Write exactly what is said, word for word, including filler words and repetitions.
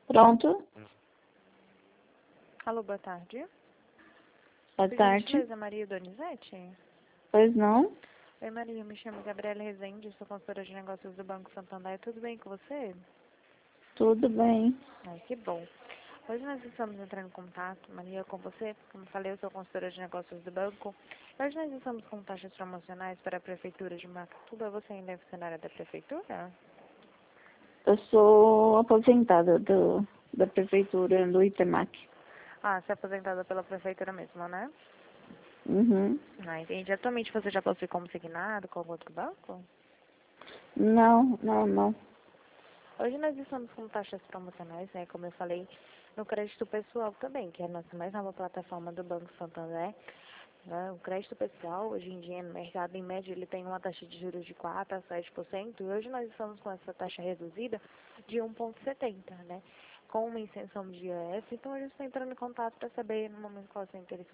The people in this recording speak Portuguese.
Pronto? Alô, boa tarde. Boa Por tarde. gentileza, Maria Donizete? Pois não? Oi, Maria, me chamo Gabriela Rezende, sou consultora de negócios do Banco Santander. Tudo bem com você? Tudo bem. Ai, que bom. Hoje nós estamos entrando em contato, Maria, com você. Como falei, eu sou consultora de negócios do banco. Hoje nós estamos com taxas promocionais para a Prefeitura de Macatuba. Você ainda é funcionária da Prefeitura? Eu sou aposentada do, da prefeitura do Itemac. Ah, você é aposentada pela Prefeitura mesmo, né? Uhum. Ah, entendi. Atualmente você já possui consignado com algum outro banco? Não, não, não. Hoje nós estamos com taxas promocionais, né, como eu falei, no crédito pessoal também, que é a nossa mais nova plataforma do Banco Santander. Né? O crédito pessoal, hoje em dia, no mercado, em média, ele tem uma taxa de juros de quatro a sete por cento, e hoje nós estamos com essa taxa reduzida de um vírgula setenta por cento, né, com uma isenção de I O F. Então, hoje eu estou entrando em contato para saber, no momento qual é o seu interesse